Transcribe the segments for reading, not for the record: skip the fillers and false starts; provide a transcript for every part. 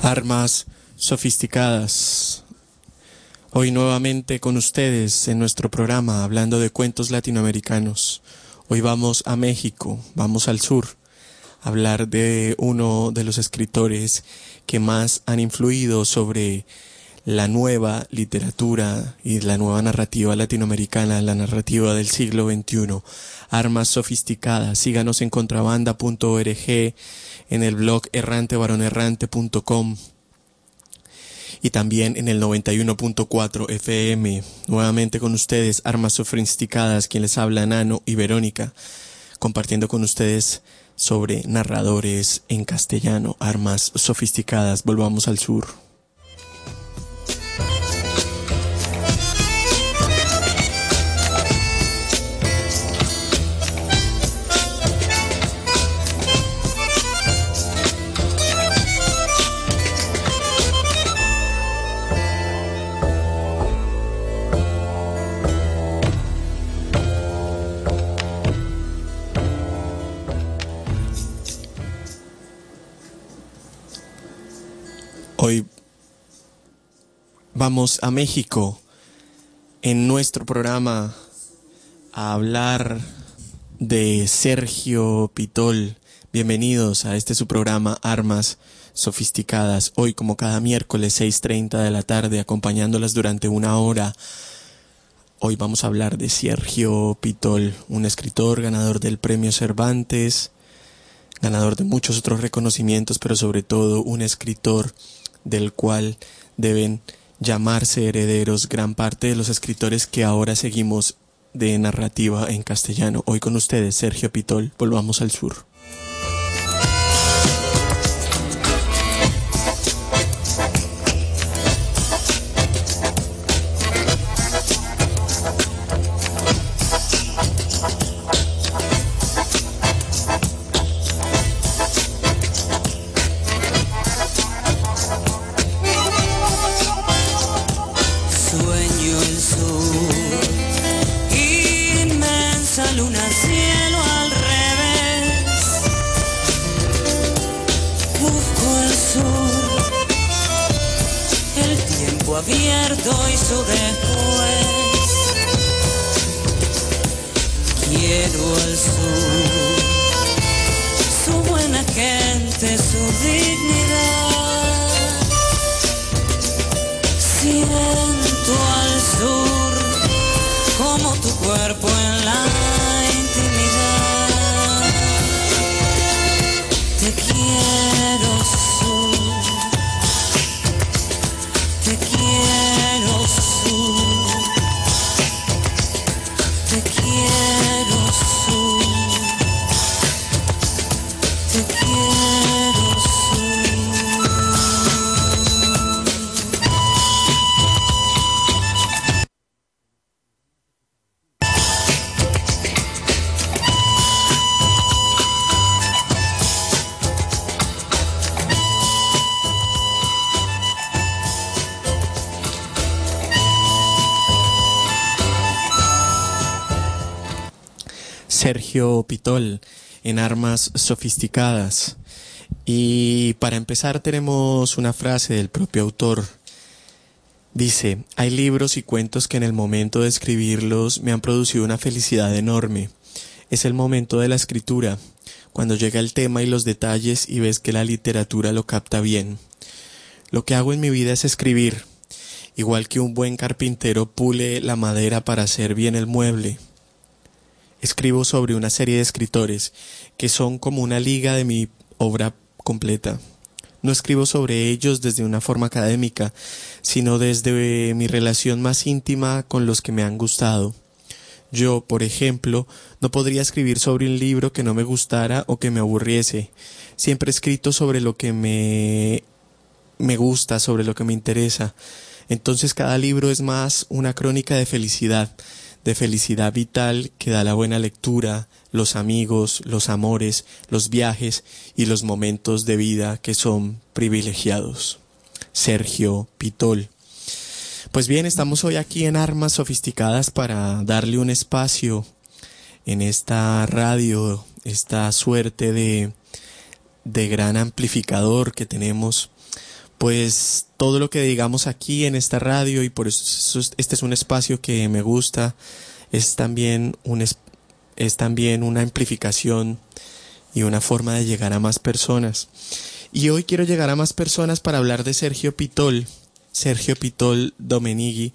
Armas sofisticadas. Hoy nuevamente con ustedes en nuestro programa hablando de cuentos latinoamericanos. Hoy vamos a México, vamos al sur, a hablar de uno de los escritores que más han influido sobre la nueva literatura y la nueva narrativa latinoamericana, la narrativa del siglo XXI. Armas sofisticadas. Síganos en contrabanda.org, en el blog errantevaronerrante.com y también en el 91.4 FM. Nuevamente con ustedes, Armas sofisticadas, quien les habla, Nano y Verónica, compartiendo con ustedes sobre narradores en castellano. Armas sofisticadas. Volvamos al sur. Hoy vamos a México en nuestro programa a hablar de Sergio Pitol. Bienvenidos a su programa Armas sofisticadas. Hoy, como cada miércoles, 6:30 de la tarde, acompañándolas durante una hora. Hoy vamos a hablar de Sergio Pitol, un escritor ganador del Premio Cervantes, ganador de muchos otros reconocimientos, pero sobre todo un escritor del cual deben llamarse herederos gran parte de los escritores que ahora seguimos de narrativa en castellano. Hoy con ustedes, Sergio Pitol. Volvamos al sur. Sergio Pitol en Armas sofisticadas. Y para empezar tenemos una frase del propio autor. Dice: hay libros y cuentos que en el momento de escribirlos me han producido una felicidad enorme. Es el momento de la escritura, cuando llega el tema y los detalles y ves que la literatura lo capta bien. Lo que hago en mi vida es escribir, igual que un buen carpintero pule la madera para hacer bien el mueble. Escribo sobre una serie de escritores que son como una liga de mi obra completa. No escribo sobre ellos desde una forma académica, sino desde mi relación más íntima con los que me han gustado. Yo, por ejemplo, no podría escribir sobre un libro que no me gustara o que me aburriese. Siempre he escrito sobre lo que me gusta, sobre lo que me interesa. Entonces cada libro es más una crónica de felicidad vital que da la buena lectura, los amigos, los amores, los viajes y los momentos de vida que son privilegiados. Sergio Pitol. Pues bien, estamos hoy aquí en Armas Sofisticadas para darle un espacio en esta radio, esta suerte de gran amplificador que tenemos pues todo lo que digamos aquí en esta radio, y por eso este es un espacio que me gusta, es también es también una amplificación y una forma de llegar a más personas. Y hoy quiero llegar a más personas para hablar de Sergio Pitol Domenighi,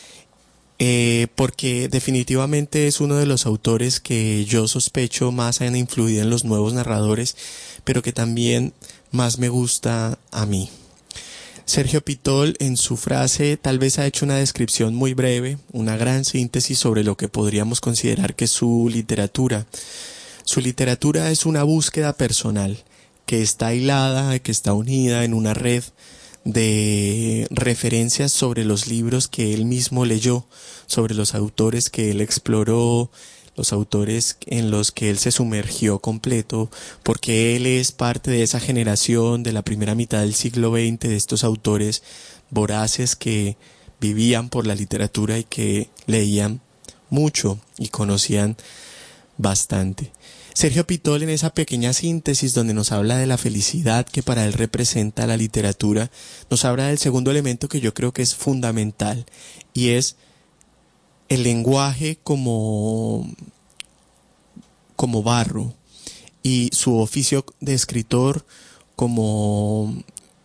porque definitivamente es uno de los autores que yo sospecho más han influido en los nuevos narradores, pero que también más me gusta a mí. Sergio Pitol, en su frase, tal vez ha hecho una descripción muy breve, una gran síntesis sobre lo que podríamos considerar que es su literatura. Su literatura es una búsqueda personal que está hilada, que está unida en una red de referencias sobre los libros que él mismo leyó, sobre los autores que él exploró, los autores en los que él se sumergió completo, porque él es parte de esa generación de la primera mitad del siglo XX, de estos autores voraces que vivían por la literatura y que leían mucho y conocían bastante. Sergio Pitol, en esa pequeña síntesis donde nos habla de la felicidad que para él representa la literatura, nos habla del segundo elemento que yo creo que es fundamental, y es el lenguaje como barro, y su oficio de escritor como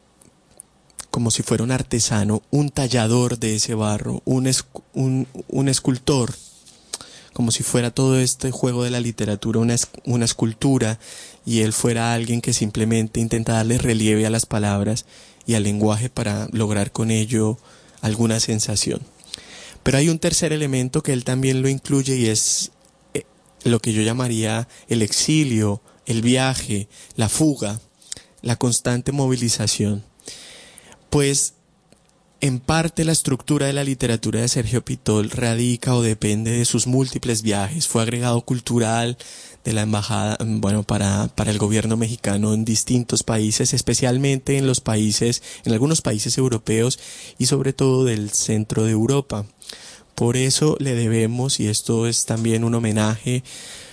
si fuera un artesano, un tallador de ese barro, un escultor, como si fuera todo este juego de la literatura una escultura, y él fuera alguien que simplemente intenta darle relieve a las palabras y al lenguaje para lograr con ello alguna sensación. Pero hay un tercer elemento que él también lo incluye, y es lo que yo llamaría el exilio, el viaje, la fuga, la constante movilización. Pues en parte la estructura de la literatura de Sergio Pitol radica o depende de sus múltiples viajes. Fue agregado cultural de la embajada, para el gobierno mexicano en distintos países, especialmente en algunos países europeos y sobre todo del centro de Europa. Por eso le debemos, y esto es también un homenaje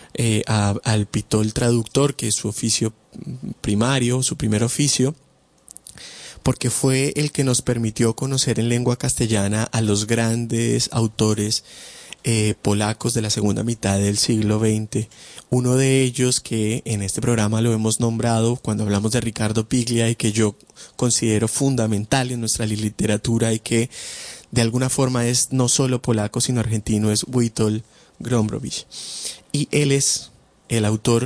al Pitol traductor, que es su oficio primario, su primer oficio, porque fue el que nos permitió conocer en lengua castellana a los grandes autores polacos de la segunda mitad del siglo XX. Uno de ellos, que en este programa lo hemos nombrado cuando hablamos de Ricardo Piglia, y que yo considero fundamental en nuestra literatura, y que de alguna forma es no solo polaco sino argentino, es Witold Gombrowicz. Y él es el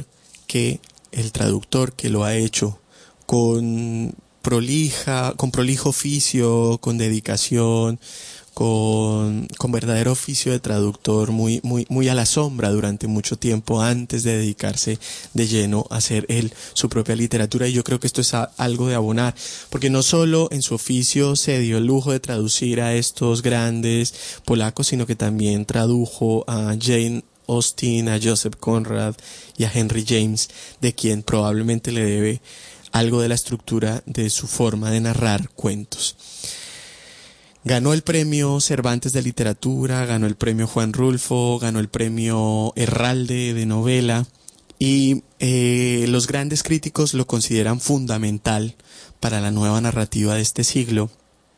traductor que lo ha hecho con prolijo oficio, con dedicación, con verdadero oficio de traductor, muy a la sombra durante mucho tiempo antes de dedicarse de lleno a hacer él su propia literatura. Y yo creo que esto es algo de abonar, porque no solo en su oficio se dio el lujo de traducir a estos grandes polacos, sino que también tradujo a Jane Austen, a Joseph Conrad y a Henry James, de quien probablemente le debe algo de la estructura de su forma de narrar cuentos. Ganó el premio Cervantes de Literatura, ganó el premio Juan Rulfo, ganó el premio Herralde de novela, y los grandes críticos lo consideran fundamental para la nueva narrativa de este siglo,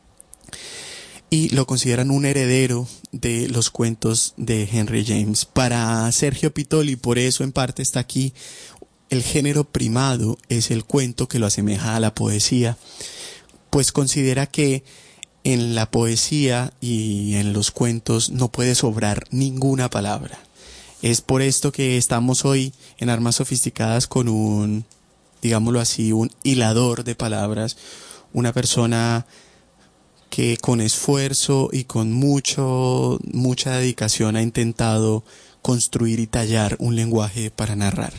y lo consideran un heredero de los cuentos de Henry James. Para Sergio Pitol, y por eso en parte está aquí, el género primado es el cuento, que lo asemeja a la poesía, pues considera que en la poesía y en los cuentos no puede sobrar ninguna palabra. Es por esto que estamos hoy en Armas Sofisticadas con un hilador de palabras, una persona que con esfuerzo y con mucha dedicación ha intentado construir y tallar un lenguaje para narrar.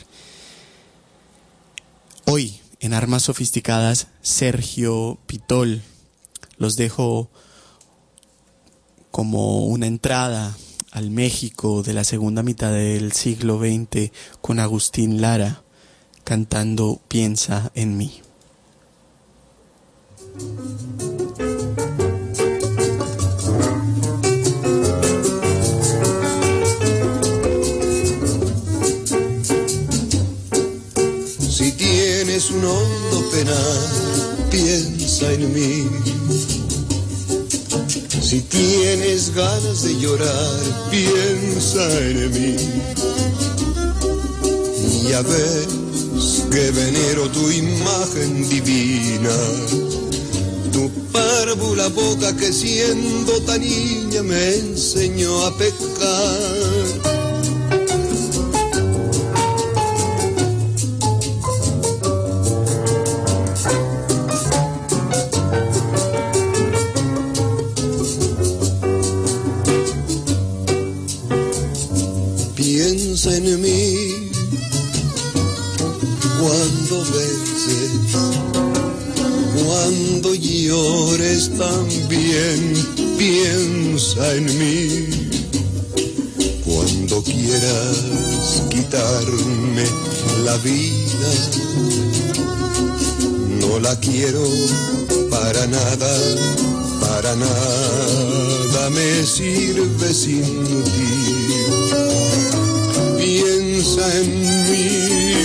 Hoy, en Armas Sofisticadas, Sergio Pitol. Los dejo como una entrada al México de la segunda mitad del siglo XX con Agustín Lara cantando Piensa en mí. Si tienes un hondo penal, piensa en mí. ganas de llorar, piensa en mí. Ya ves que venero tu imagen divina, tu párvula boca que siendo tan niña me enseñó a pecar. Piensa en mí cuando beses, cuando llores también. Piensa en mí cuando quieras quitarme la vida. No la quiero para nada, para nada me sirve sin ti. Piensa en mí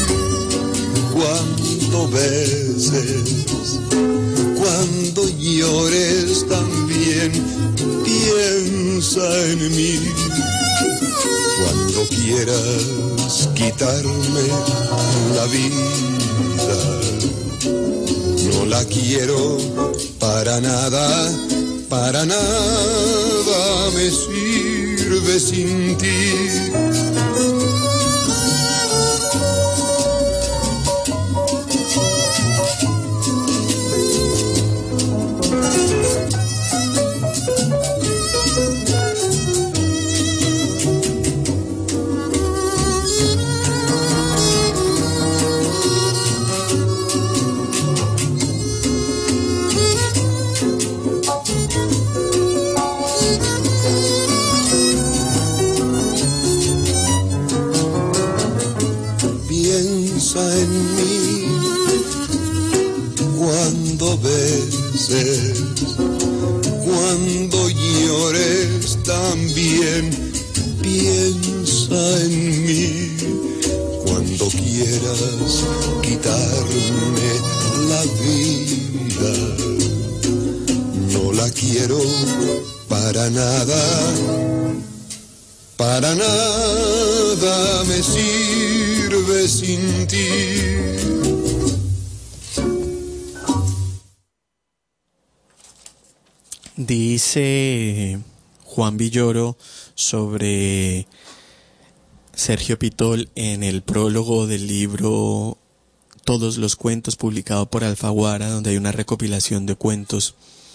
cuando beses, cuando llores también. Piensa en mí cuando quieras quitarme la vida. No la quiero para nada, para nada me sirve sin ti. Piensa en mí cuando beses, cuando llores también. Piensa en mí cuando quieras quitarme la vida. No la quiero para nada, para nada me sirve sin ti. Dice Juan Villoro sobre Sergio Pitol en el prólogo del libro Todos los cuentos, publicado por Alfaguara, donde hay una recopilación de cuentos.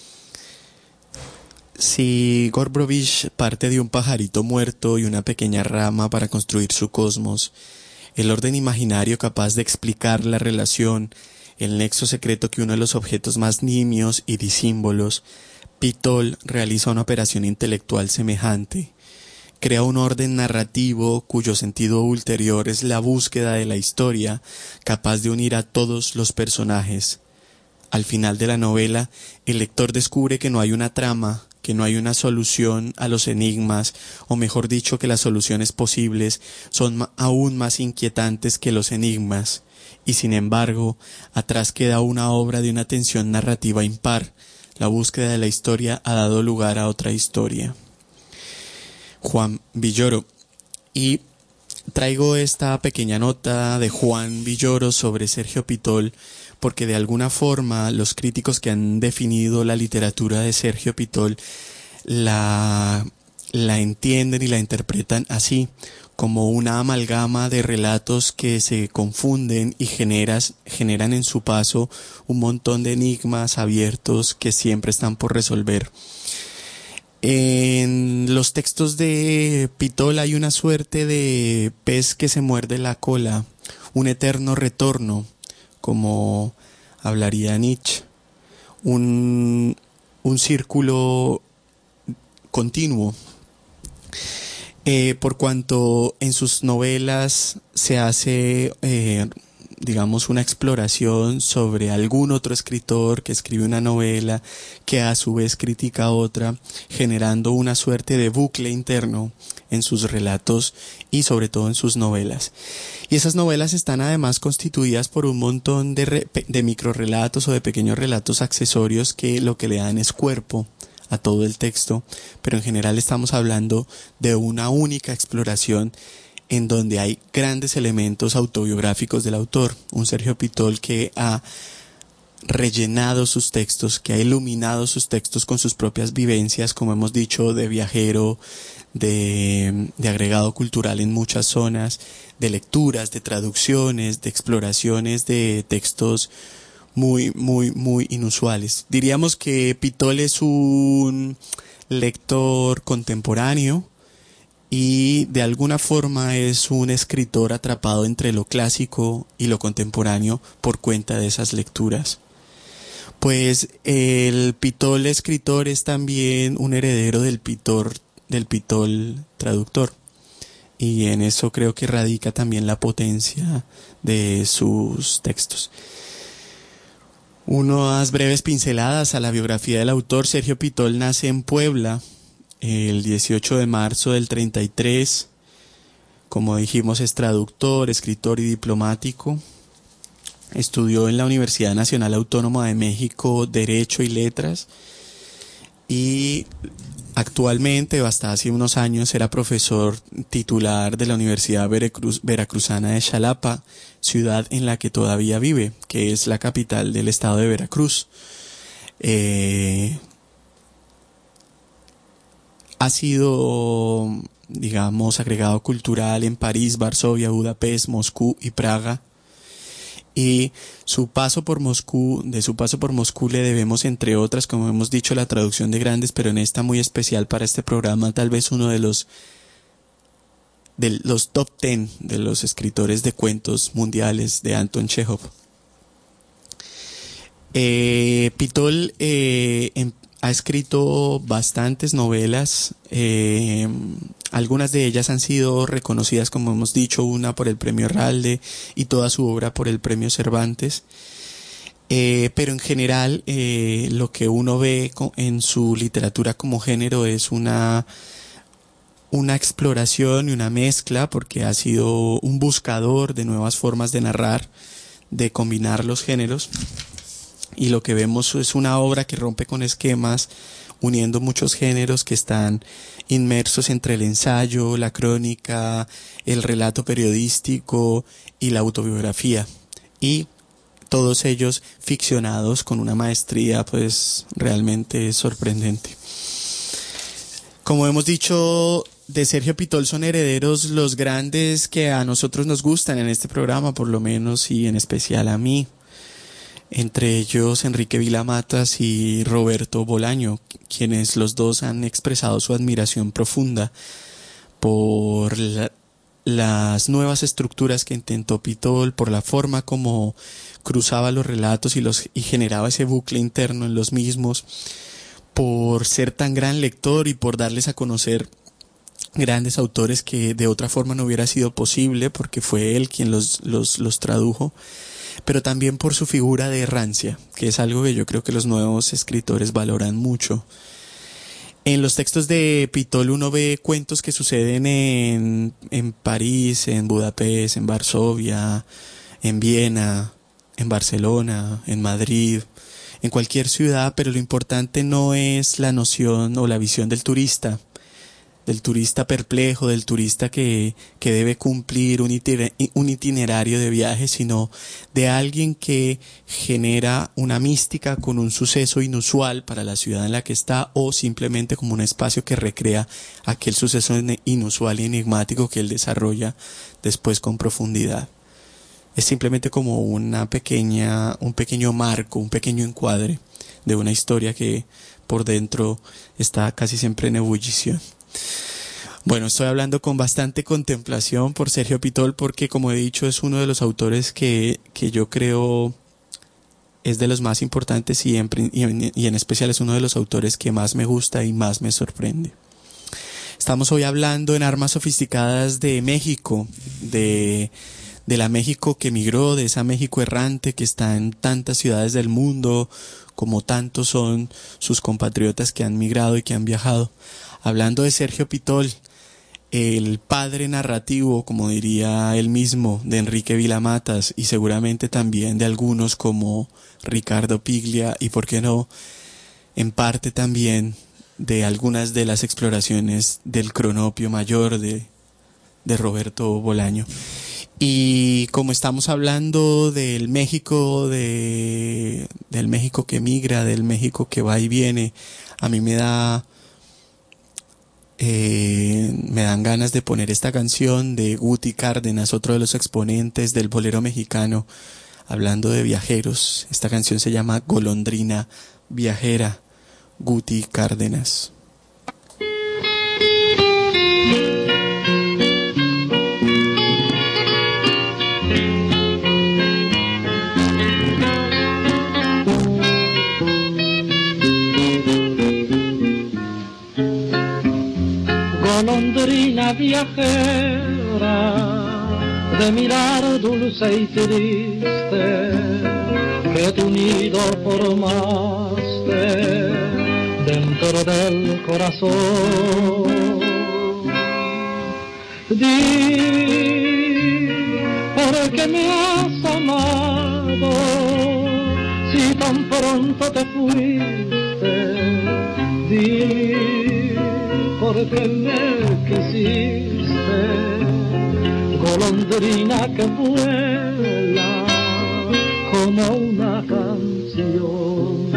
Si Gombrowicz parte de un pajarito muerto y una pequeña rama para construir su cosmos, el orden imaginario capaz de explicar la relación, el nexo secreto que une a los objetos más nimios y disímbolos, Pitol realiza una operación intelectual semejante. Crea un orden narrativo cuyo sentido ulterior es la búsqueda de la historia, capaz de unir a todos los personajes. Al final de la novela, el lector descubre que no hay una trama, que no hay una solución a los enigmas, o mejor dicho, que las soluciones posibles son aún más inquietantes que los enigmas, y sin embargo, atrás queda una obra de una tensión narrativa impar. La búsqueda de la historia ha dado lugar a otra historia. Juan Villoro. Y traigo esta pequeña nota de Juan Villoro sobre Sergio Pitol porque de alguna forma los críticos que han definido la literatura de Sergio Pitol la entienden y la interpretan así, como una amalgama de relatos que se confunden y generan en su paso un montón de enigmas abiertos que siempre están por resolver. En los textos de Pitol hay una suerte de pez que se muerde la cola, un eterno retorno, como hablaría Nietzsche, un círculo continuo. Por cuanto en sus novelas se hace, digamos, una exploración sobre algún otro escritor que escribe una novela que a su vez critica a otra, generando una suerte de bucle interno en sus relatos y sobre todo en sus novelas. Y esas novelas están además constituidas por un montón de microrelatos o de pequeños relatos accesorios que lo que le dan es cuerpo a todo el texto, pero en general estamos hablando de una única exploración en donde hay grandes elementos autobiográficos del autor. Un Sergio Pitol que ha rellenado sus textos, que ha iluminado sus textos con sus propias vivencias, como hemos dicho, de viajero, de agregado cultural en muchas zonas, de lecturas, de traducciones, de exploraciones de textos muy, muy, muy inusuales. Diríamos que Pitol es un lector contemporáneo y de alguna forma es un escritor atrapado entre lo clásico y lo contemporáneo por cuenta de esas lecturas. Pues el Pitol escritor es también un heredero del Pitol traductor, y en eso creo que radica también la potencia de sus textos. Unas breves pinceladas a la biografía del autor. Sergio Pitol nace en Puebla el 18 de marzo del 33. Como dijimos, es traductor, escritor y diplomático. Estudió en la Universidad Nacional Autónoma de México Derecho y Letras, y actualmente, o hasta hace unos años, era profesor titular de la Universidad Veracruzana de Xalapa, ciudad en la que todavía vive, que es la capital del estado de Veracruz. Ha sido, digamos, agregado cultural en París, Varsovia, Budapest, Moscú y Praga. Y de su paso por Moscú le debemos, entre otras, como hemos dicho, la traducción de grandes, pero en esta muy especial para este programa, tal vez uno de los top 10 de los escritores de cuentos mundiales de Anton Chekhov. Pitol ha escrito bastantes novelas, algunas de ellas han sido reconocidas, como hemos dicho, una por el Premio Herralde y toda su obra por el Premio Cervantes, pero en general lo que uno ve en su literatura como género es una exploración y una mezcla, porque ha sido un buscador de nuevas formas de narrar, de combinar los géneros. Y lo que vemos es una obra que rompe con esquemas, uniendo muchos géneros que están inmersos entre el ensayo, la crónica, el relato periodístico y la autobiografía. Y todos ellos ficcionados con una maestría pues realmente sorprendente. Como hemos dicho, de Sergio Pitol son herederos los grandes que a nosotros nos gustan en este programa, por lo menos, y en especial a mí. Entre ellos Enrique Vila-Matas y Roberto Bolaño, quienes los dos han expresado su admiración profunda por las nuevas estructuras que intentó Pitol, por la forma como cruzaba los relatos y generaba ese bucle interno en los mismos, por ser tan gran lector y por darles a conocer grandes autores que de otra forma no hubiera sido posible, porque fue él quien los tradujo. Pero también por su figura de errancia, que es algo que yo creo que los nuevos escritores valoran mucho. En los textos de Pitol uno ve cuentos que suceden en París, en Budapest, en Varsovia, en Viena, en Barcelona, en Madrid, en cualquier ciudad, pero lo importante no es la noción o la visión del turista perplejo, del turista que debe cumplir un itinerario de viaje, sino de alguien que genera una mística con un suceso inusual para la ciudad en la que está, o simplemente como un espacio que recrea aquel suceso inusual y enigmático que él desarrolla después con profundidad. Es simplemente como un pequeño marco, un pequeño encuadre de una historia que por dentro está casi siempre en ebullición. Bueno, estoy hablando con bastante contemplación por Sergio Pitol, porque, como he dicho, es uno de los autores que yo creo es de los más importantes, y en especial es uno de los autores que más me gusta y más me sorprende. Estamos hoy hablando en Armas Sofisticadas de México, de la México que emigró, de esa México errante que está en tantas ciudades del mundo, como tantos son sus compatriotas que han migrado y que han viajado. Hablando de Sergio Pitol, el padre narrativo, como diría él mismo, de Enrique Vila-Matas, y seguramente también de algunos como Ricardo Piglia, y por qué no, en parte también de algunas de las exploraciones del Cronopio Mayor de Roberto Bolaño. Y como estamos hablando del México, del México que migra, del México que va y viene, a mí me dan ganas de poner esta canción de Guti Cárdenas, otro de los exponentes del bolero mexicano, hablando de viajeros. Esta canción se llama Golondrina Viajera, Guti Cárdenas. Golondrina viajera, de mirar dulce y triste, que tu nido formaste dentro del corazón. Di, ¿por qué me has amado si tan pronto te fuiste? Di, porque me quisiste, golondrina que vuela como una canción.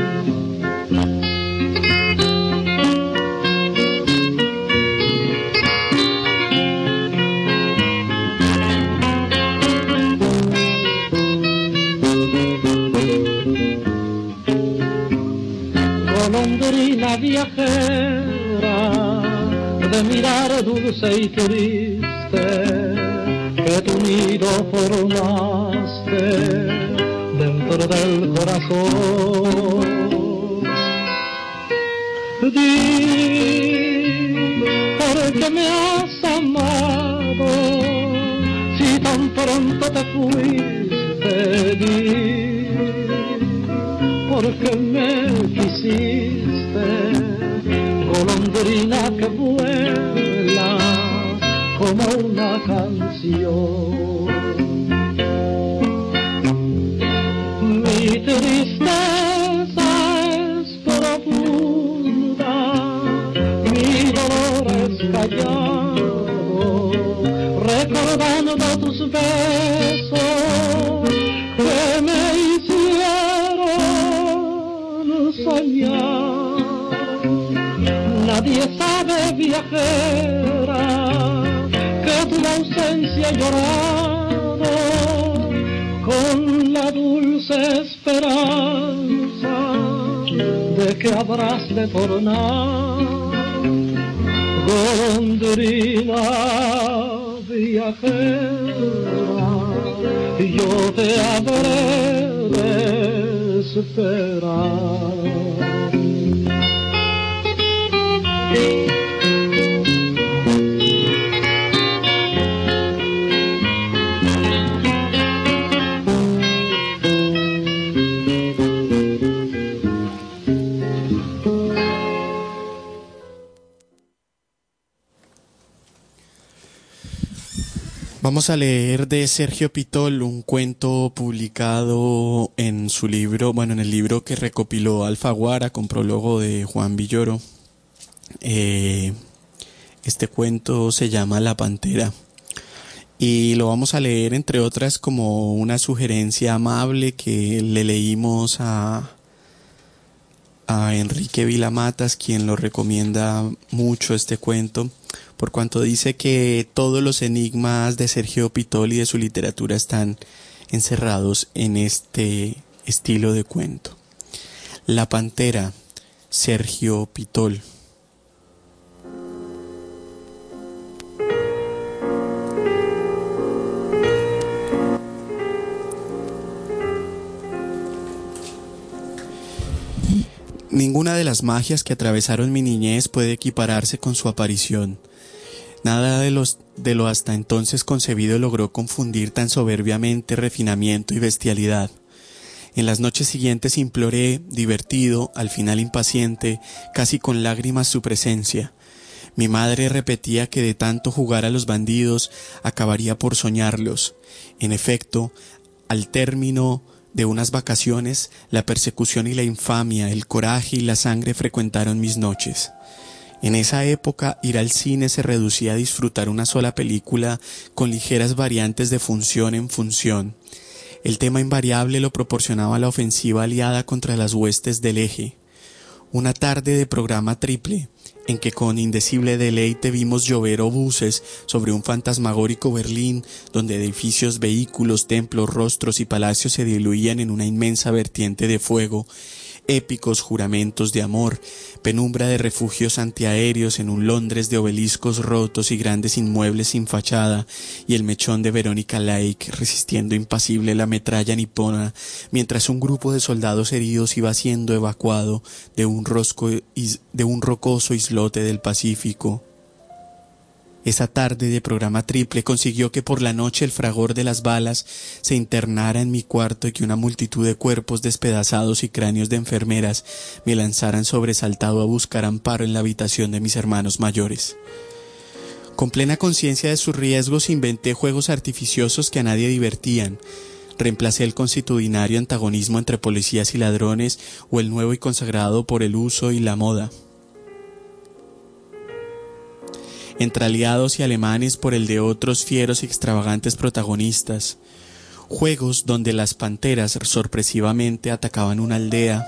Golondrina viajera, de mirar dulce y triste, que tu nido formaste dentro del corazón. Di, ¿por qué me has amado si tan pronto te fuiste? Di, ¿por qué me quisiste? Golondrina que vuela como una canción. Mi tristeza es profunda, mi dolor es callado, recordando tus besos que me hicieron soñar. Nadie sabe, viajera, que tu ausencia he llorado con la dulce esperanza de que habrás de tornar. Golondrina viajera, yo te habré de esperar. Vamos a leer de Sergio Pitol un cuento publicado en su libro, en el libro que recopiló Alfaguara con prólogo de Juan Villoro. Este cuento se llama La Pantera y lo vamos a leer entre otras como una sugerencia amable que le leímos a Enrique Vilamatas, quien lo recomienda mucho este cuento, por cuanto dice que todos los enigmas de Sergio Pitol y de su literatura están encerrados en este estilo de cuento. La Pantera, Sergio Pitol. Ninguna de las magias que atravesaron mi niñez puede equipararse con su aparición. Nada de lo hasta entonces concebido logró confundir tan soberbiamente refinamiento y bestialidad. En las noches siguientes imploré, divertido, al final impaciente, casi con lágrimas su presencia. Mi madre repetía que de tanto jugar a los bandidos acabaría por soñarlos. En efecto, al término de unas vacaciones, la persecución y la infamia, el coraje y la sangre frecuentaron mis noches. En esa época, ir al cine se reducía a disfrutar una sola película con ligeras variantes de función en función. El tema invariable lo proporcionaba la ofensiva aliada contra las huestes del Eje. Una tarde de programa triple, en que con indecible deleite vimos llover obuses sobre un fantasmagórico Berlín, donde edificios, vehículos, templos, rostros y palacios se diluían en una inmensa vertiente de fuego, épicos juramentos de amor, penumbra de refugios antiaéreos en un Londres de obeliscos rotos y grandes inmuebles sin fachada, y el mechón de Verónica Lake resistiendo impasible la metralla nipona, mientras un grupo de soldados heridos iba siendo evacuado de un rocoso islote del Pacífico. Esa tarde de programa triple consiguió que por la noche el fragor de las balas se internara en mi cuarto y que una multitud de cuerpos despedazados y cráneos de enfermeras me lanzaran sobresaltado a buscar amparo en la habitación de mis hermanos mayores. Con plena conciencia de sus riesgos inventé juegos artificiosos que a nadie divertían. Reemplacé el consuetudinario antagonismo entre policías y ladrones o el nuevo y consagrado por el uso y la moda entre aliados y alemanes por el de otros fieros y extravagantes protagonistas, juegos donde las panteras sorpresivamente atacaban una aldea,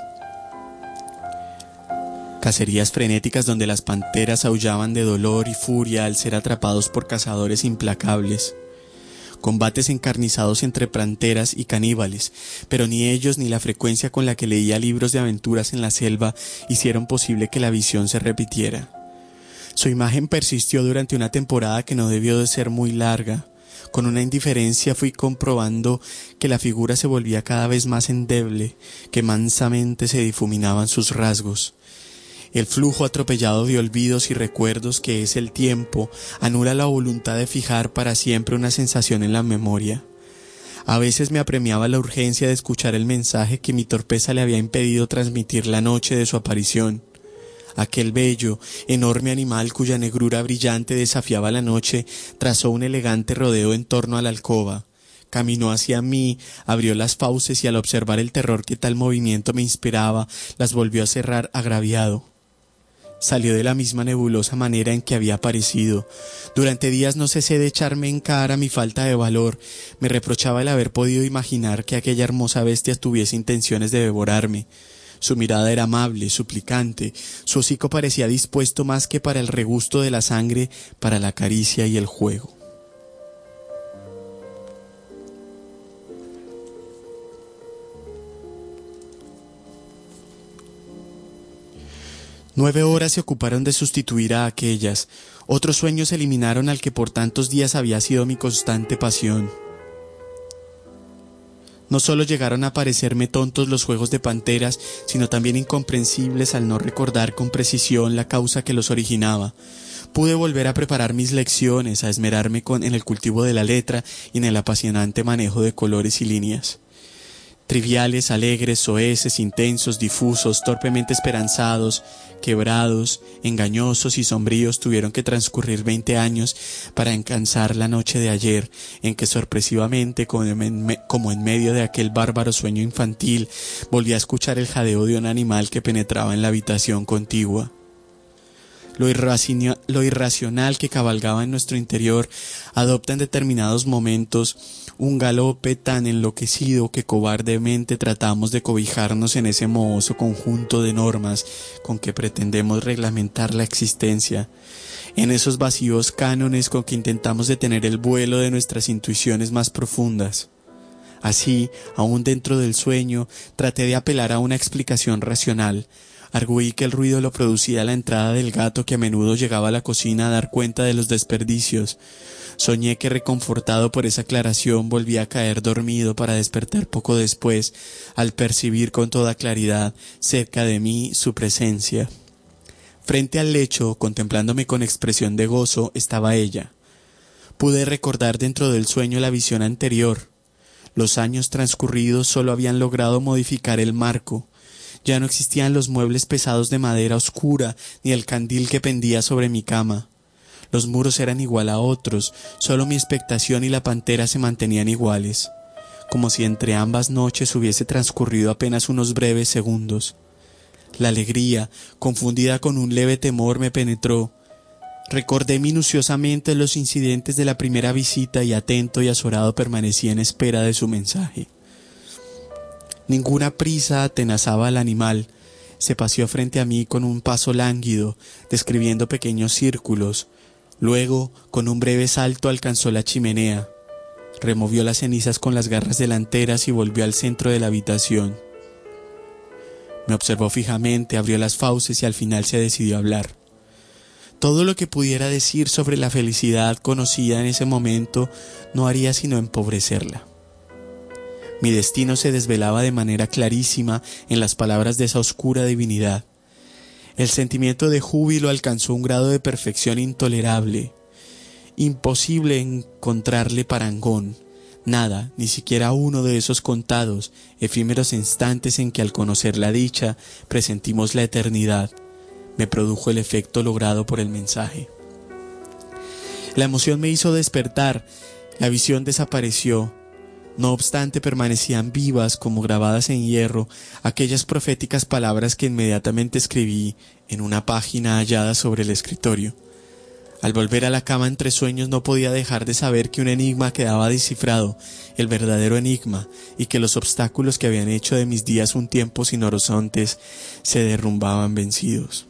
cacerías frenéticas donde las panteras aullaban de dolor y furia al ser atrapados por cazadores implacables, combates encarnizados entre panteras y caníbales, pero ni ellos ni la frecuencia con la que leía libros de aventuras en la selva hicieron posible que la visión se repitiera. Su imagen persistió durante una temporada que no debió de ser muy larga. Con una indiferencia fui comprobando que la figura se volvía cada vez más endeble, que mansamente se difuminaban sus rasgos. El flujo atropellado de olvidos y recuerdos que es el tiempo anula la voluntad de fijar para siempre una sensación en la memoria. A veces me apremiaba la urgencia de escuchar el mensaje que mi torpeza le había impedido transmitir la noche de su aparición. Aquel bello, enorme animal cuya negrura brillante desafiaba la noche, trazó un elegante rodeo en torno a la alcoba. Caminó hacia mí, abrió las fauces y al observar el terror que tal movimiento me inspiraba, las volvió a cerrar agraviado. Salió de la misma nebulosa manera en que había aparecido. Durante días no cesé de echarme en cara mi falta de valor. Me reprochaba el haber podido imaginar que aquella hermosa bestia tuviese intenciones de devorarme. Su mirada era amable, suplicante, su hocico parecía dispuesto más que para el regusto de la sangre, para la caricia y el juego. Nueve horas se ocuparon de sustituir a aquellas. Otros sueños eliminaron al que por tantos días había sido mi constante pasión. No solo llegaron a parecerme tontos los juegos de panteras, sino también incomprensibles al no recordar con precisión la causa que los originaba. Pude volver a preparar mis lecciones, a esmerarme en el cultivo de la letra y en el apasionante manejo de colores y líneas. Triviales, alegres, soeces, intensos, difusos, torpemente esperanzados, quebrados, engañosos y sombríos tuvieron que transcurrir 20 años para alcanzar la noche de ayer, en que sorpresivamente, como en medio de aquel bárbaro sueño infantil, volví a escuchar el jadeo de un animal que penetraba en la habitación contigua. Lo irracional que cabalgaba en nuestro interior adopta en determinados momentos un galope tan enloquecido que cobardemente tratamos de cobijarnos en ese mohoso conjunto de normas con que pretendemos reglamentar la existencia, en esos vacíos cánones con que intentamos detener el vuelo de nuestras intuiciones más profundas. Así, aún dentro del sueño, traté de apelar a una explicación racional. Arguí que el ruido lo producía la entrada del gato que a menudo llegaba a la cocina a dar cuenta de los desperdicios. Soñé que, reconfortado por esa aclaración, volvía a caer dormido para despertar poco después, al percibir con toda claridad cerca de mí su presencia. Frente al lecho, contemplándome con expresión de gozo, estaba ella. Pude recordar dentro del sueño la visión anterior. Los años transcurridos solo habían logrado modificar el marco. Ya no existían los muebles pesados de madera oscura, ni el candil que pendía sobre mi cama. Los muros eran igual a otros, solo mi expectación y la pantera se mantenían iguales. como si entre ambas noches hubiese transcurrido apenas unos breves segundos. La alegría, confundida con un leve temor, me penetró. Recordé minuciosamente los incidentes de la primera visita y atento y azorado permanecí en espera de su mensaje. Ninguna prisa atenazaba al animal. Se paseó frente a mí con un paso lánguido, describiendo pequeños círculos. Luego, con un breve salto, alcanzó la chimenea. Removió las cenizas con las garras delanteras y volvió al centro de la habitación. Me observó fijamente, abrió las fauces y al final se decidió a hablar. Todo lo que pudiera decir sobre la felicidad conocida en ese momento no haría sino empobrecerla. Mi destino se desvelaba de manera clarísima en las palabras de esa oscura divinidad. El sentimiento de júbilo alcanzó un grado de perfección intolerable. Imposible encontrarle parangón. Nada, ni siquiera uno de esos contados, efímeros instantes en que al conocer la dicha presentimos la eternidad, me produjo el efecto logrado por el mensaje. La emoción me hizo despertar, la visión desapareció. No obstante, permanecían vivas como grabadas en hierro aquellas proféticas palabras que inmediatamente escribí en una página hallada sobre el escritorio. Al volver a la cama entre sueños no podía dejar de saber que un enigma quedaba descifrado, el verdadero enigma, y que los obstáculos que habían hecho de mis días un tiempo sin horizontes se derrumbaban vencidos.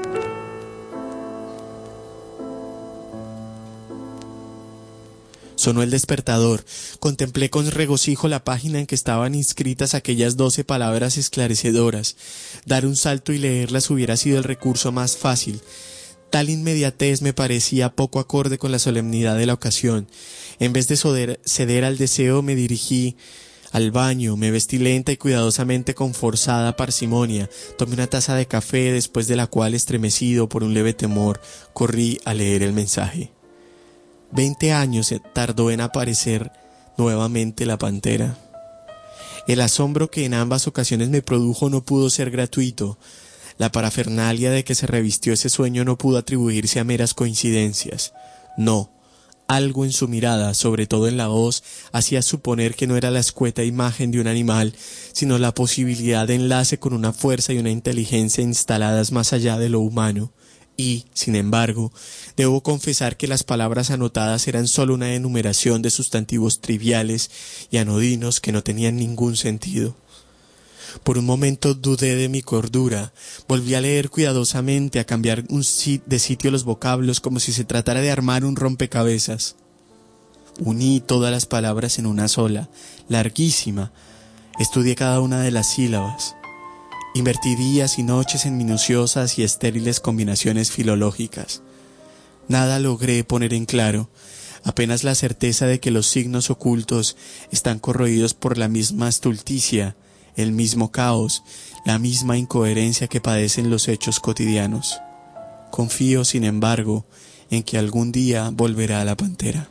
Sonó el despertador. Contemplé con regocijo la página en que estaban inscritas aquellas 12 palabras esclarecedoras. Dar un salto y leerlas hubiera sido el recurso más fácil. Tal inmediatez me parecía poco acorde con la solemnidad de la ocasión. En vez de ceder al deseo, me dirigí al baño, me vestí lenta y cuidadosamente con forzada parsimonia. Tomé una taza de café, después de la cual, estremecido por un leve temor, corrí a leer el mensaje. 20 años tardó en aparecer nuevamente la pantera. El asombro que en ambas ocasiones me produjo no pudo ser gratuito. La parafernalia de que se revistió ese sueño no pudo atribuirse a meras coincidencias. No, algo en su mirada, sobre todo en la voz, hacía suponer que no era la escueta imagen de un animal, sino la posibilidad de enlace con una fuerza y una inteligencia instaladas más allá de lo humano. Y, sin embargo, debo confesar que las palabras anotadas eran sólo una enumeración de sustantivos triviales y anodinos que no tenían ningún sentido. Por un momento dudé de mi cordura, volví a leer cuidadosamente, a cambiar de sitio los vocablos como si se tratara de armar un rompecabezas. Uní todas las palabras en una sola, larguísima, estudié cada una de las sílabas. Invertí días y noches en minuciosas y estériles combinaciones filológicas. Nada logré poner en claro, apenas la certeza de que los signos ocultos están corroídos por la misma estulticia, el mismo caos, la misma incoherencia que padecen los hechos cotidianos. Confío, sin embargo, en que algún día volverá la pantera.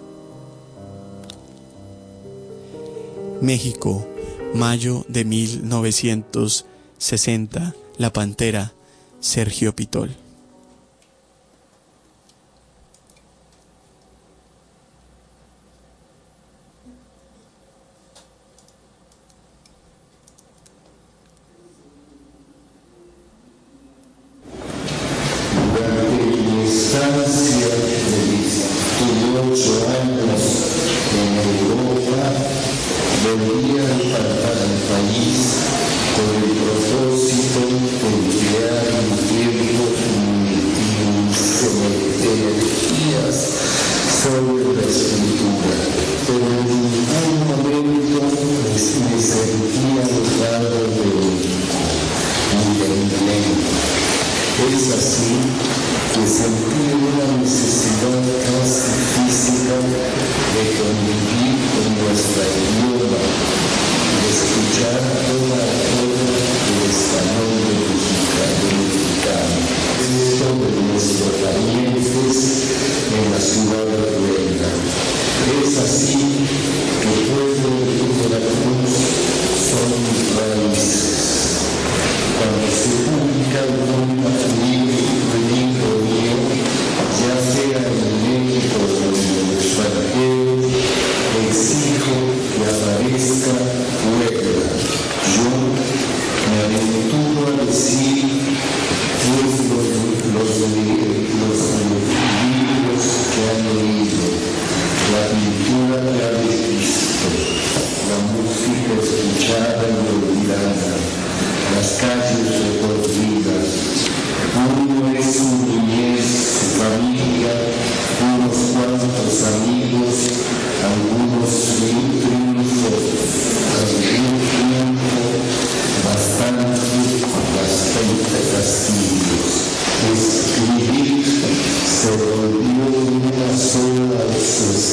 México, mayo de 1960, La Pantera, Sergio Pitol. Durante mi estancia de 18 años en Europa, volví al país con el propósito de emplear mi tiempo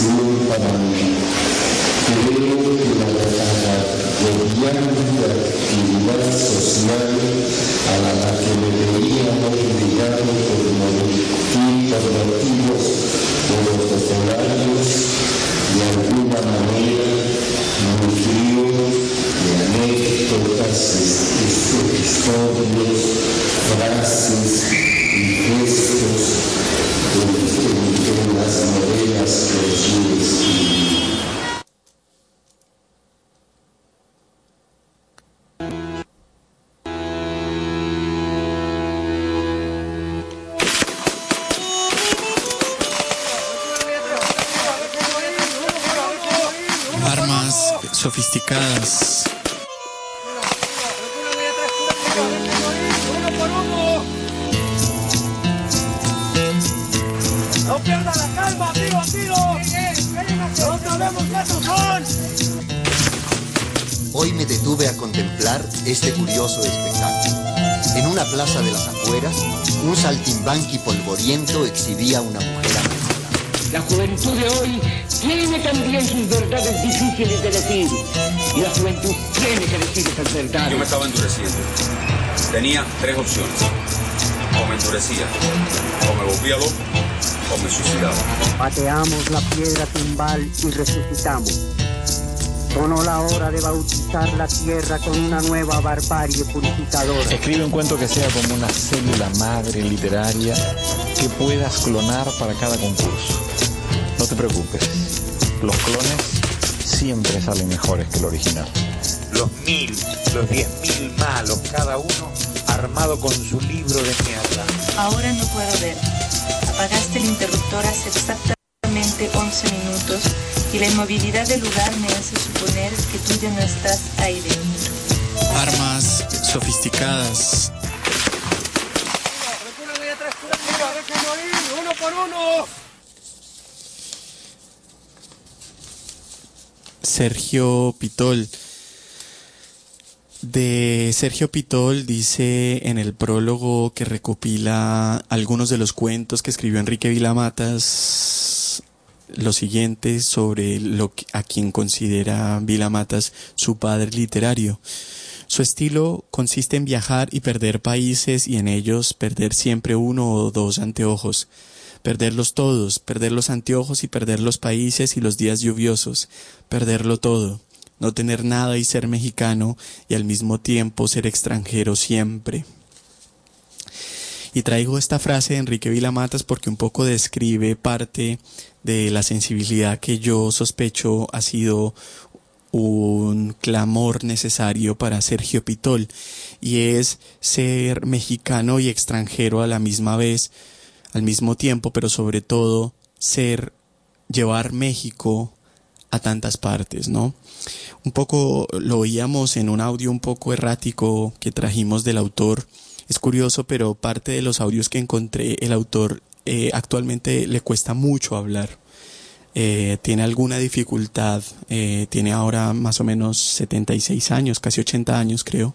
reflexión para mí. Creo que la agobiante actividad social a la que deberíamos ligar por motivos de los operarios, de alguna manera nutrió de anécdotas, historias, frases y gestos de las novelas que yo escribí. Armas sofisticadas. No pierda la calma, tiro a tiro. No sabemos qué estos son. Hoy me detuve a contemplar este curioso espectáculo. En una plaza de las afueras, un saltimbanqui polvoriento exhibía a una mujer amarrada. La juventud de hoy tiene también sus verdades difíciles de decir. Y la juventud tiene que decir esas verdades. Yo me estaba endureciendo. Tenía 3 opciones. O me endurecía, o me volvía loco, o me suicidaba. Pateamos la piedra tumbal y resucitamos. Sonó la hora de bautizar la tierra con una nueva barbarie purificadora. Escribe un cuento que sea como una célula madre literaria que puedas clonar para cada concurso. No te preocupes, los clones siempre salen mejores que el original. Los 1000, los 10.000 malos, cada uno armado con su libro de mierda. Ahora no puedo ver. Apagaste el interruptor hace exactamente 11 minutos y la inmovilidad del lugar me hace suponer que tú ya no estás ahí dentro. Armas sofisticadas. Uno por uno. Sergio Pitol. De Sergio Pitol dice en el prólogo que recopila algunos de los cuentos que escribió Enrique Vila-Matas lo siguiente sobre a quien considera Vila-Matas su padre literario. Su estilo consiste en viajar y perder países y en ellos perder siempre uno o dos anteojos. Perderlos todos, perder los anteojos y perder los países y los días lluviosos, perderlo todo. No tener nada y ser mexicano y al mismo tiempo ser extranjero siempre. Y traigo esta frase de Enrique Vila-Matas porque un poco describe parte de la sensibilidad que yo sospecho ha sido un clamor necesario para Sergio Pitol, y es ser mexicano y extranjero a la misma vez, al mismo tiempo, pero sobre todo llevar México a tantas partes, ¿no? Un poco lo oíamos en un audio un poco errático que trajimos del autor. Es curioso, pero parte de los audios que encontré, el autor actualmente le cuesta mucho hablar. Tiene alguna dificultad, tiene ahora más o menos 76 años, casi 80 años creo,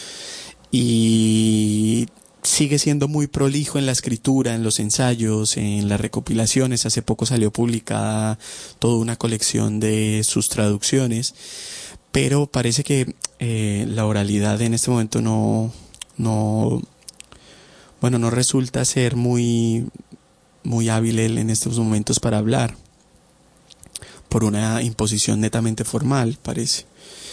y sigue siendo muy prolijo en la escritura, en los ensayos, en las recopilaciones. Hace poco salió publicada toda una colección de sus traducciones, pero parece que la oralidad en este momento no resulta ser muy hábil él en estos momentos para hablar, por una imposición netamente formal, parece.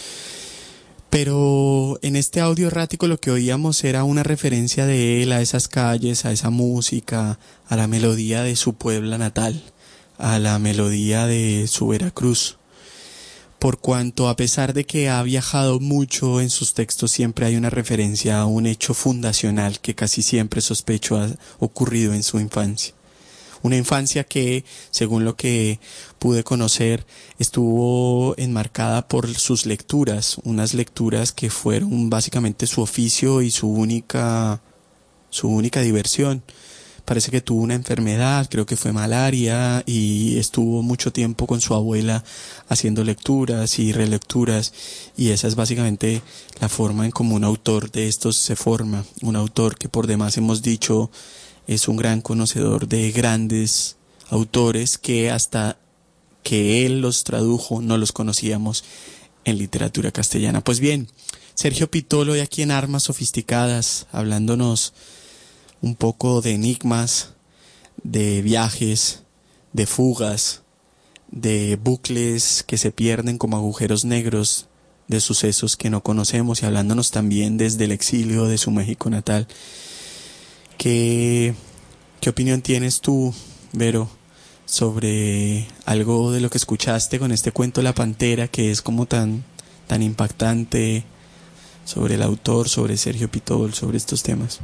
Pero en este audio errático lo que oíamos era una referencia de él a esas calles, a esa música, a la melodía de su Puebla natal, a la melodía de su Veracruz. Por cuanto, a pesar de que ha viajado mucho en sus textos, siempre hay una referencia a un hecho fundacional que casi siempre sospecho ha ocurrido en su infancia. Una infancia que, según lo que pude conocer, estuvo enmarcada por sus lecturas, unas lecturas que fueron básicamente su oficio y su única diversión. Parece que tuvo una enfermedad, creo que fue malaria, y estuvo mucho tiempo con su abuela haciendo lecturas y relecturas, y esa es básicamente la forma en como un autor de estos se forma. Un autor que, por demás hemos dicho, es un gran conocedor de grandes autores que hasta que él los tradujo, no los conocíamos en literatura castellana. Pues bien, Sergio Pitol hoy aquí en Armas Sofisticadas, hablándonos un poco de enigmas, de viajes, de fugas, de bucles que se pierden como agujeros negros, de sucesos que no conocemos, y hablándonos también desde el exilio de su México natal. ¿Qué opinión tienes tú, Vero, sobre algo de lo que escuchaste con este cuento La Pantera, que es como tan impactante, sobre el autor, sobre Sergio Pitol, sobre estos temas?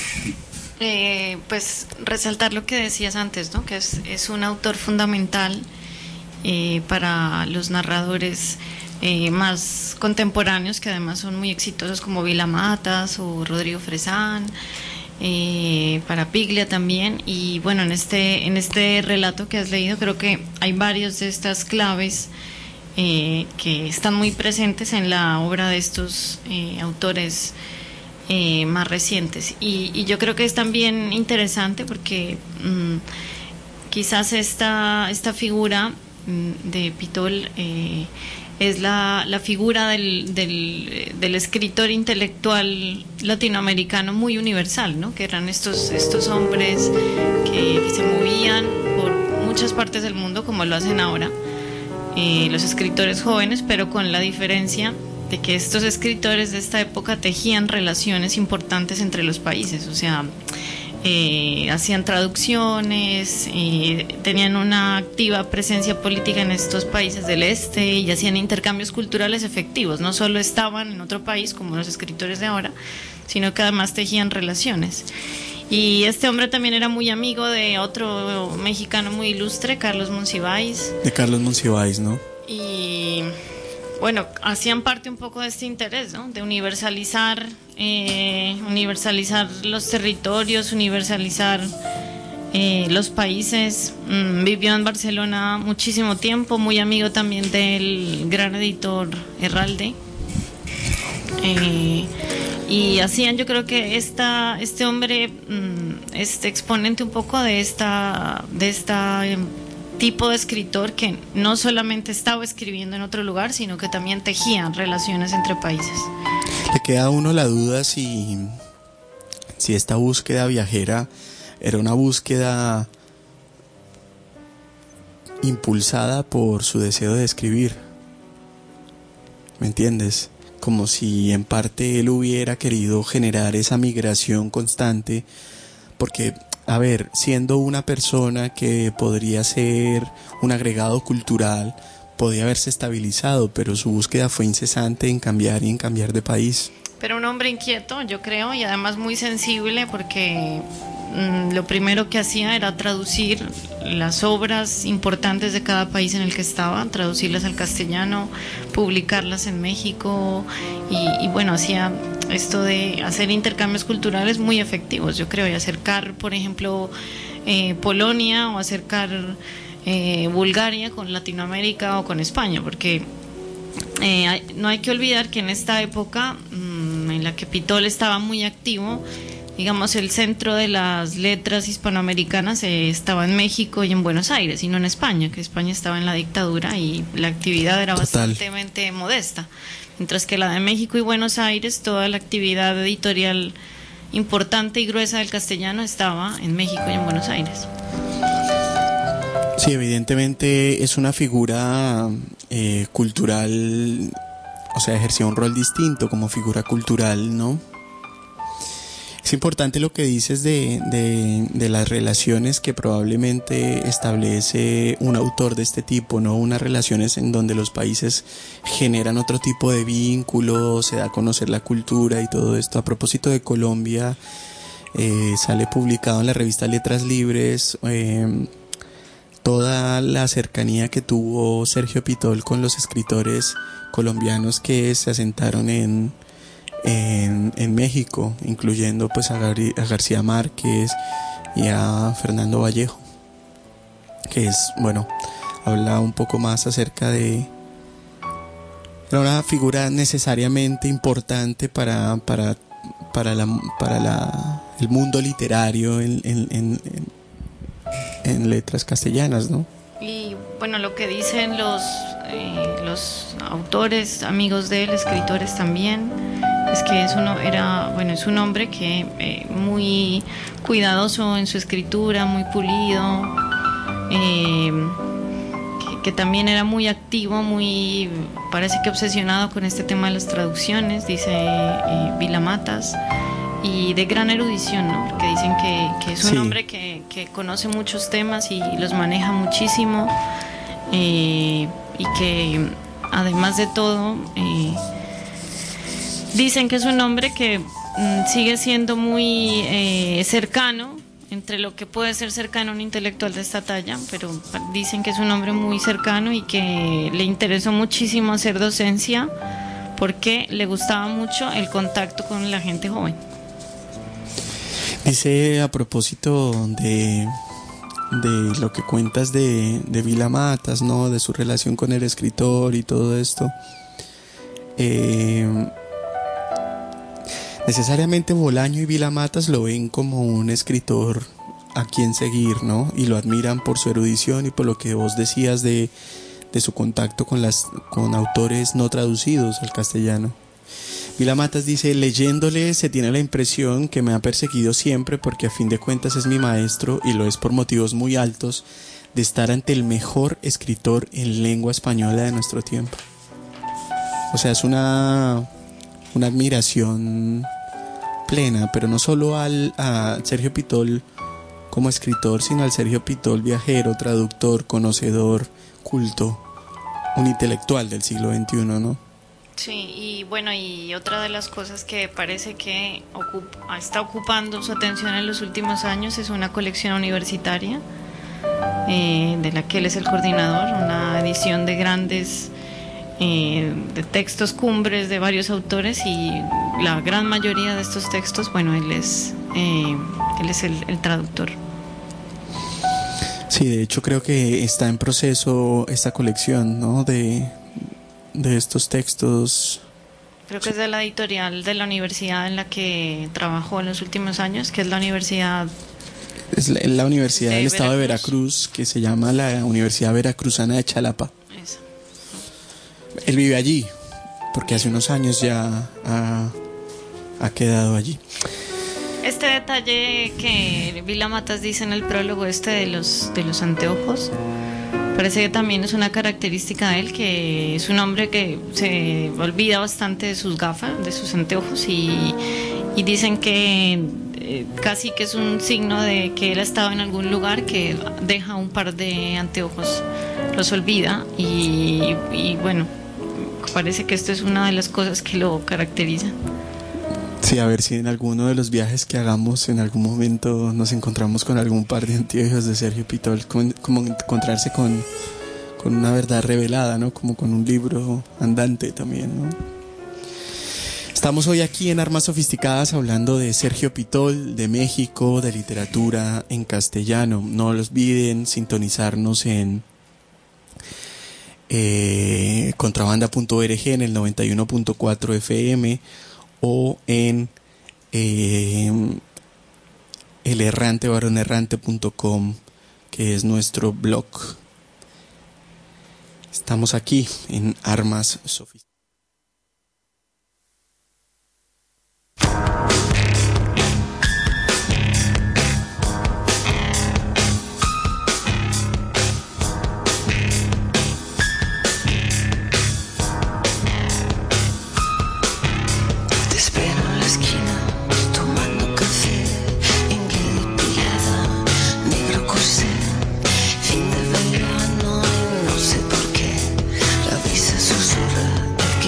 Pues resaltar lo que decías antes, ¿no? Que es un autor fundamental para los narradores más contemporáneos, que además son muy exitosos, como Vila Matas o Rodrigo Fresán, para Piglia también. Y bueno, en este relato que has leído, creo que hay varias de estas claves que están muy presentes en la obra de estos autores más recientes. Y yo creo que es también interesante porque quizás esta figura de Pitol es la figura del escritor intelectual latinoamericano muy universal, ¿no? Que eran estos hombres que se movían por muchas partes del mundo, como lo hacen ahora los escritores jóvenes, pero con la diferencia de que estos escritores de esta época tejían relaciones importantes entre los países, o sea, hacían traducciones, tenían una activa presencia política en estos países del este y hacían intercambios culturales efectivos. No solo estaban en otro país como los escritores de ahora, sino que además tejían relaciones. Y este hombre también era muy amigo de otro mexicano muy ilustre, Carlos Monsiváis. De Carlos Monsiváis, ¿no? Y bueno, hacían parte un poco de este interés, ¿no? De universalizar los territorios, universalizar los países. Vivió en Barcelona muchísimo tiempo, muy amigo también del gran editor Herralde. Y hacían, yo creo que este hombre, exponente un poco de esta tipo de escritor que no solamente estaba escribiendo en otro lugar, sino que también tejía relaciones entre países. Le queda a uno la duda si esta búsqueda viajera era una búsqueda impulsada por su deseo de escribir. ¿Me entiendes? Como si en parte él hubiera querido generar esa migración constante, porque, a ver, siendo una persona que podría ser un agregado cultural, podía haberse estabilizado, pero su búsqueda fue incesante en cambiar y en cambiar de país. Pero un hombre inquieto, yo creo, y además muy sensible, porque lo primero que hacía era traducir las obras importantes de cada país en el que estaba, traducirlas al castellano, publicarlas en México, y bueno, hacía esto de hacer intercambios culturales muy efectivos, yo creo, y acercar, por ejemplo, Polonia o acercar Bulgaria con Latinoamérica o con España, porque no hay que olvidar que en esta época en la que Pitol estaba muy activo, digamos, el centro de las letras hispanoamericanas estaba en México y en Buenos Aires, y no en España, que España estaba en la dictadura y la actividad era bastante modesta, mientras que la de México y Buenos Aires, toda la actividad editorial importante y gruesa del castellano estaba en México y en Buenos Aires. Sí, evidentemente es una figura cultural, o sea, ejerció un rol distinto como figura cultural, ¿no? Es importante lo que dices de las relaciones que probablemente establece un autor de este tipo, ¿no? Unas relaciones en donde los países generan otro tipo de vínculos, se da a conocer la cultura y todo esto. A propósito de Colombia, sale publicado en la revista Letras Libres toda la cercanía que tuvo Sergio Pitol con los escritores colombianos que se asentaron en México, incluyendo pues a García Márquez y a Fernando Vallejo, que es, bueno, habla un poco más acerca de... Era una figura necesariamente importante para el mundo literario en letras castellanas, ¿no? Y bueno, lo que dicen los autores, amigos de él, escritores también, es que es un hombre que muy cuidadoso en su escritura, muy pulido, que también era muy activo, parece que obsesionado con este tema de las traducciones, dice Vila Matas, y de gran erudición, ¿no? Porque dicen que es un hombre que conoce muchos temas y los maneja muchísimo, y que además de todo dicen que es un hombre que sigue siendo muy cercano, entre lo que puede ser cercano a un intelectual de esta talla, pero dicen que es un hombre muy cercano y que le interesó muchísimo hacer docencia porque le gustaba mucho el contacto con la gente joven. Dice, a propósito de lo que cuentas de Vila Matas, ¿no? De su relación con el escritor y todo esto. Necesariamente Bolaño y Vila Matas lo ven como un escritor a quien seguir, ¿no? Y lo admiran por su erudición y por lo que vos decías de su contacto con autores no traducidos al castellano. Vila Matas dice, leyéndole se tiene la impresión que me ha perseguido siempre porque a fin de cuentas es mi maestro y lo es por motivos muy altos de estar ante el mejor escritor en lengua española de nuestro tiempo. O sea, es una admiración plena, pero no solo a Sergio Pitol como escritor, sino al Sergio Pitol viajero, traductor, conocedor, culto, un intelectual del siglo XXI, ¿no? Sí, y bueno, y otra de las cosas que parece que está ocupando su atención en los últimos años es una colección universitaria, de la que él es el coordinador, una edición de grandes de textos cumbres de varios autores, y la gran mayoría de estos textos, bueno, él es el traductor. Sí, de hecho creo que está en proceso esta colección, ¿no? De estos textos. Creo que es de la editorial de la universidad en la que trabajó en los últimos años, que es la universidad... Es la Universidad del Estado de Veracruz, que se llama la Universidad Veracruzana de Chalapa. Eso. Él vive allí, porque hace unos años ya ha quedado allí. Este detalle que Vila Matas dice en el prólogo de los anteojos, parece que también es una característica de él, que es un hombre que se olvida bastante de sus gafas, de sus anteojos, y dicen que casi que es un signo de que él ha estado en algún lugar, que deja un par de anteojos, los olvida, y bueno, parece que esto es una de las cosas que lo caracteriza. Sí, a ver si en alguno de los viajes que hagamos en algún momento nos encontramos con algún par de anteojos de Sergio Pitol, como encontrarse con una verdad revelada, ¿no? Como con un libro andante también, ¿no? Estamos hoy aquí en Armas Sofisticadas hablando de Sergio Pitol, de México, de literatura en castellano. No olviden sintonizarnos en contrabanda.org en el 91.4 FM o en elerrantevaronerrante.com, que es nuestro blog. Estamos aquí en Armas Sofisticadas. Fin de verano y no sé por qué la brisa susurra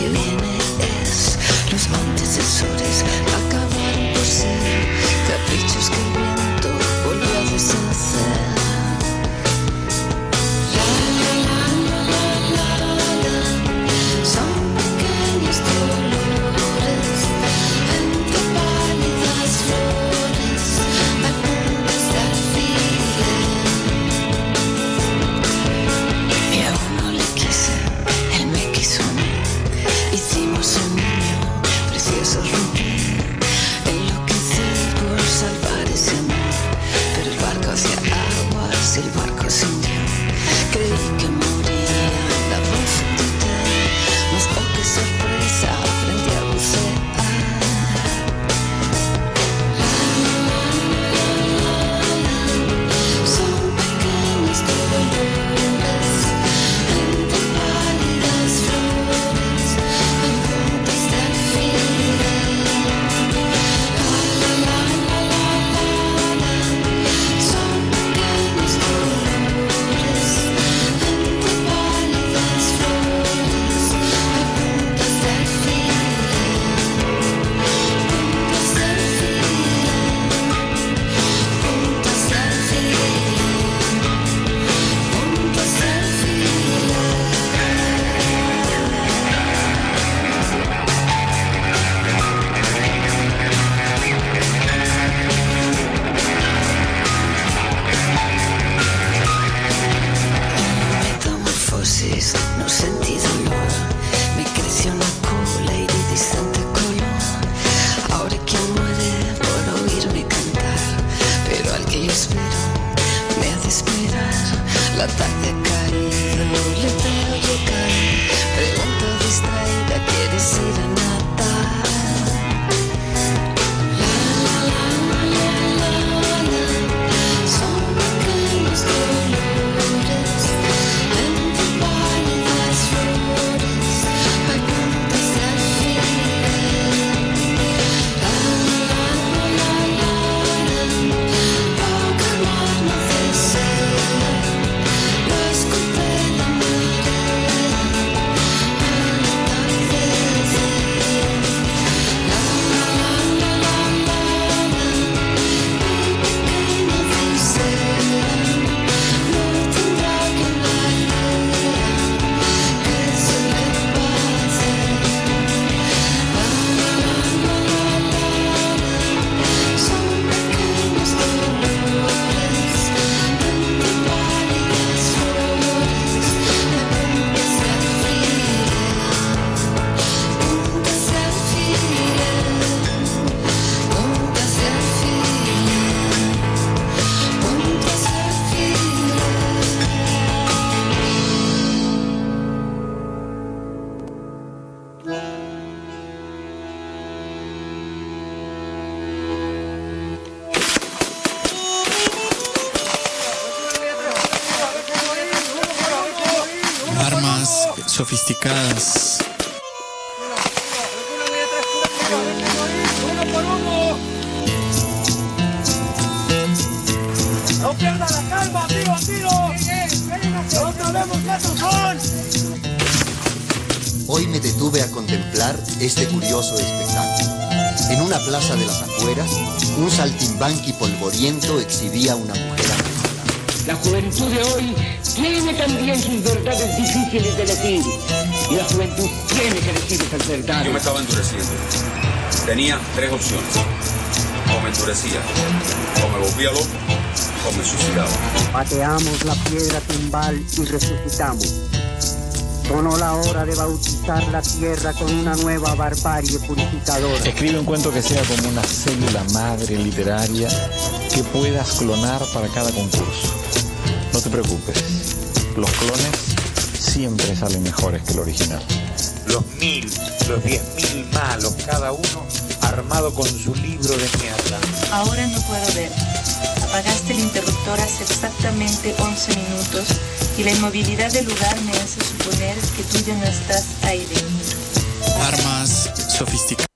veces no sentí dolor. Me creció una cola y de distante color. Ahora quien muere por oírme cantar, pero al que yo espero me hace esperar. La tarde ha caído, le veo llegar. Pregunta distraída, ¿quieres ir a nadar? La la la la la la la. Son pequeños dolores en tu pálidas flores. Preguntas de al fin. La la la la la la. Poca más no desea. Lo escupe la mirada al atardecer. La la la la la la la. Mi pequeña dulcera no tendrá quien la lea. Que se le pase. La la la la la la la. Son pequeños dolores en tu pálidas flores. Nunca se afligen, nunca se afligen, nunca se afligen, Armas sofisticadas. Uno por uno. No pierda la calma, tiro a tiro. No sabemos qué estos son. Hoy me detuve a contemplar este curioso espectáculo. En una plaza de las afueras, un saltimbanqui polvoriento exhibía una mujer apuñalada. La juventud de hoy tiene también sus verdades difíciles de decir. Y la juventud tiene que decir esas verdades. Yo me estaba endureciendo. Tenía tres opciones. O me endurecía, o me volvía loco, o me suicidaba. Pateamos la piedra timbal y resucitamos. Sonó la hora de bautizar la tierra con una nueva barbarie purificadora. Escribe un cuento que sea como una célula madre literaria que puedas clonar para cada concurso. No te preocupes, los clones siempre salen mejores que el original. Los 1000, los 10.000 malos, cada uno armado con su libro de mierda. Ahora no puedo ver. Apagaste el interruptor hace exactamente 11 minutos y la inmovilidad del lugar me hace suponer que tú ya no estás ahí dentro. Armas sofisticadas.